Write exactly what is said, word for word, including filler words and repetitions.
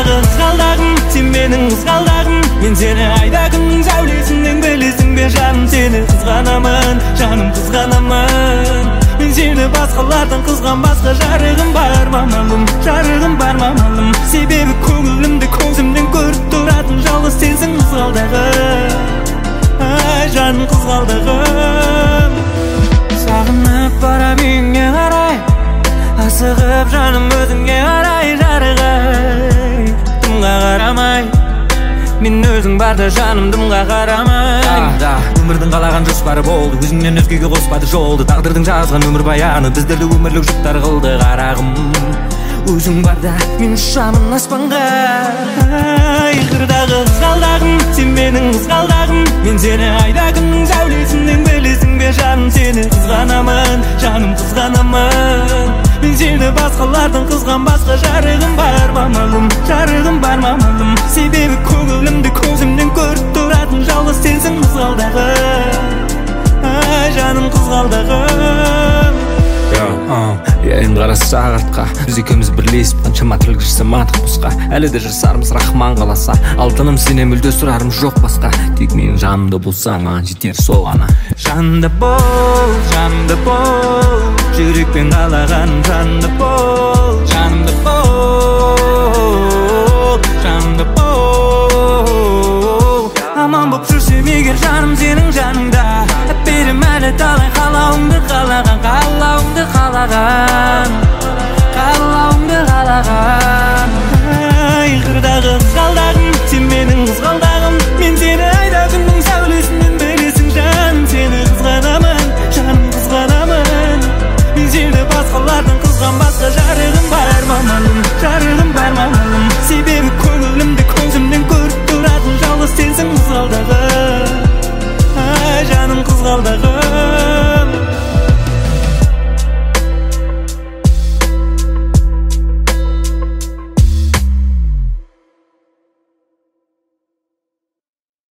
Айқырдағы қызғалдағым, сен менің қызғалдағым. Мен сені айда күннің сәулесінен білесің бе жаным, сені қызғанамын, жаным қызғанамын. Мен сені басқалардан қызғанбасқа жарығым бар мамалым, жарығым бар мамалым. Себебі көңілімді көзімнен көріп тұратын жалғыз сенсің қызғалдағым. Ай жаным қызғалдағым. Сағынып барам үйіңе қарай, асығып жаным өзіңе қарай жарығай. Дымға қарамай, мен өзің барда жаным дымға қарамай. Өмірдің қалаған жоспары болды, өзіңнен өзгеге қоспады жолды. Тағдырдың жазған өмір баяны біздерді өмірлік жұптар қылды қарағым. Өзің барда мен ұшамын аспанға. Айқырдағы қызғалдағым, сен менің қызғалдағым. Мен сені айда күннің сәулесінен білесің бе жаным, сені қызғанамын, жаным қызғанамын. Мен сені басқалардан қызғанбасқа жарығым бар мамалым, жарығым бар мамалым. Себебі көңілімді көзімнен көріп тұратын жалғыз сенсің қызғалдағым. Ай жаным қызғалдағым. Енді қара сағатқа біз екеуміз бірлесіп қаншама тілгішсі мантық босқа. Әлі де жасармыз рахман қаласа, алтыным сенен мүлде сұрарым жоқ басқа. Тек менің жанымда болсаң маған жетер сол ғана. Жанымда бол, жанымда бол, жүрекпен қалағаным жанымда бол, жанымда бол, жанымда бол. Аман боп жүрсем егер жаным сенің жаныңда, берем әлі талай қалауыңды қалаған, қалауыңды қалаған, қалауыңды қалаған. Айқырдағы қызғалдағым, сен менің қызғалдағым. Мен сені айда күннің сәулесінен білесің жаным, сені қызғанамын, жаным қызғанамын. Мен сені басқалардан қызғанбасқа жарығым бар мамалым, жарығым бар мамалым. Себебі көңілімді көзімнен көріп тұратын жалғыз сенсің қызғалдағым. Ай жаным қызғалдағым.